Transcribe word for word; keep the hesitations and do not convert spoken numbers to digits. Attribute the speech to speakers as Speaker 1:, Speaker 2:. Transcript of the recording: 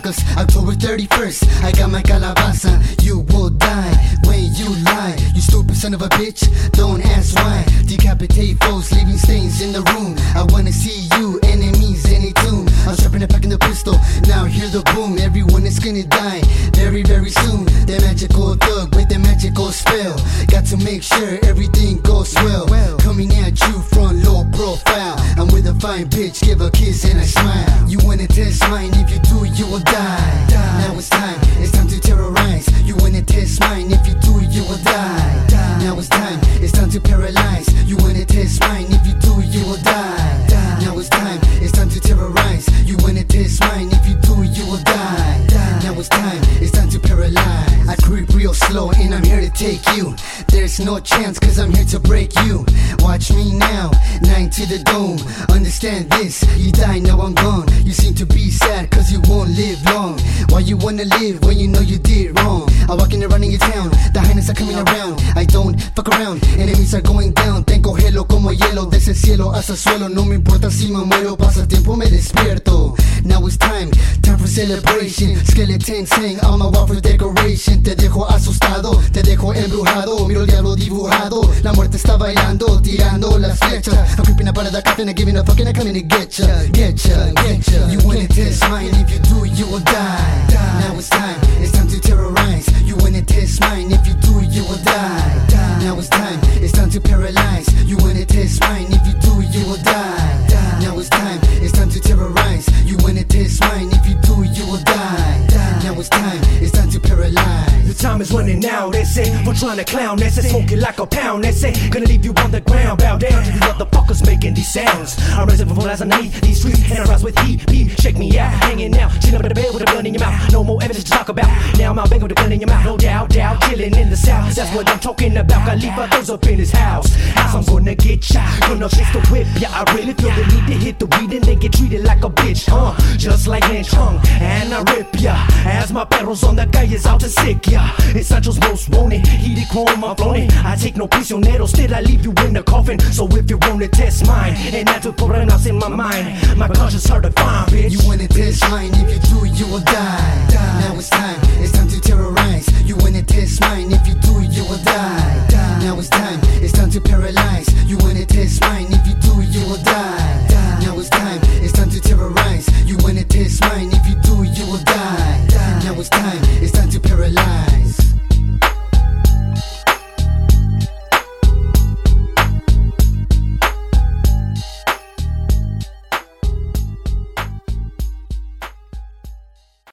Speaker 1: Cause October thirty-first, I got my calabaza. You will die when you lie, you stupid son of a bitch. Don't ask why. Decapitate foes, leaving stains in the room. I wanna see you, enemies, any tomb. I'm strapping it back in the pistol, now hear the boom. Everyone is gonna die very, very soon. That magical thug with the magical spell. Got to make sure everything goes well. Coming at you from low profile. I'm with a fine bitch, give a kiss and I smile. You wanna test mine, if you do, you will die. Now it's time, it's time to terrorize. You wanna test mine, if you do, you will die. Now it's time, it's time to paralyze. You wanna test mine, if you do, you will die. Now it's time, it's time to terrorize. You wanna test mine, if you do, you will die. Now it's time, it's time to paralyze. I creep real slow and I'm here to take you. There's no chance cause I'm here to break you. Watch me now, nine to the dome. Understand this, you die, now I'm gone. You seem to be sad cause you won't live long. Why you wanna live when you know you did wrong? I walk in around in your town, the highness are coming around. I don't fuck around, enemies are going down. Tengo gelo como hielo, desde el cielo hasta el suelo. No me importa si me muero, pasa tiempo me despierto. Now it's time, time for celebration. Skeleton saying I'm a walk for decoration. Te dejo asustado, te dejo embrujado. Miro el diablo dibujado, la muerte está bailando, tirando las flechas. I'm creeping up out of the coffin and giving a fuck and I'm coming to get ya, get ya, get ya. You wanna test mine, if you do, you will die. Now it's time, it's time to terrorize. You wanna test mine, if you do, you will die. Now it's time, it's time to paralyze. You wanna test mine, if you do, you will die. Now it's time, it's time to terrorize. You wanna test mine, if you do, you will die. Now it's time, it's time to paralyze.
Speaker 2: The time is running out, they say. For trying to clown, they say. Smoke it like a pound, they say. Gonna leave you on the ground, bow down to these motherfuckers making these sounds. I'm rising from as underneath these streets, and I rise with heat, beat, shake me out, hanging out, chilling under the bed with a gun in your mouth. No more evidence to talk about. Now I'm out banging with a gun in your mouth, no doubt, doubt, chilling in the south. That's what I'm talking about. Khalifa goes up in his house. House, I'm gonna get ya, gonna fix the whip. Yeah, I really feel the need to hit the weed and then get treated like a bitch, huh? Just like Lynch Hung, and I rip ya. As my perros on the calles out to sick ya. It's Sancho's most wanted, heated chrome, I'm blown it. I take no prisioneros, still I leave you in the coffin. So if you wanna test mine, and not to put enough in my mind, my conscience hard to find, bitch.
Speaker 1: You wanna test mine, if you do, you will die. Now it's time, it's time to terrorize. You wanna test mine, if you do, you will die. Now it's time, it's time to paralyze.